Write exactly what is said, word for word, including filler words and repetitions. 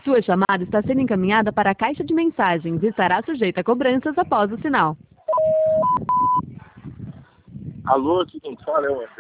Sua chamada está sendo encaminhada para a caixa de mensagens e estará sujeita a cobranças após o sinal. Alô, aqui quem fala é o André.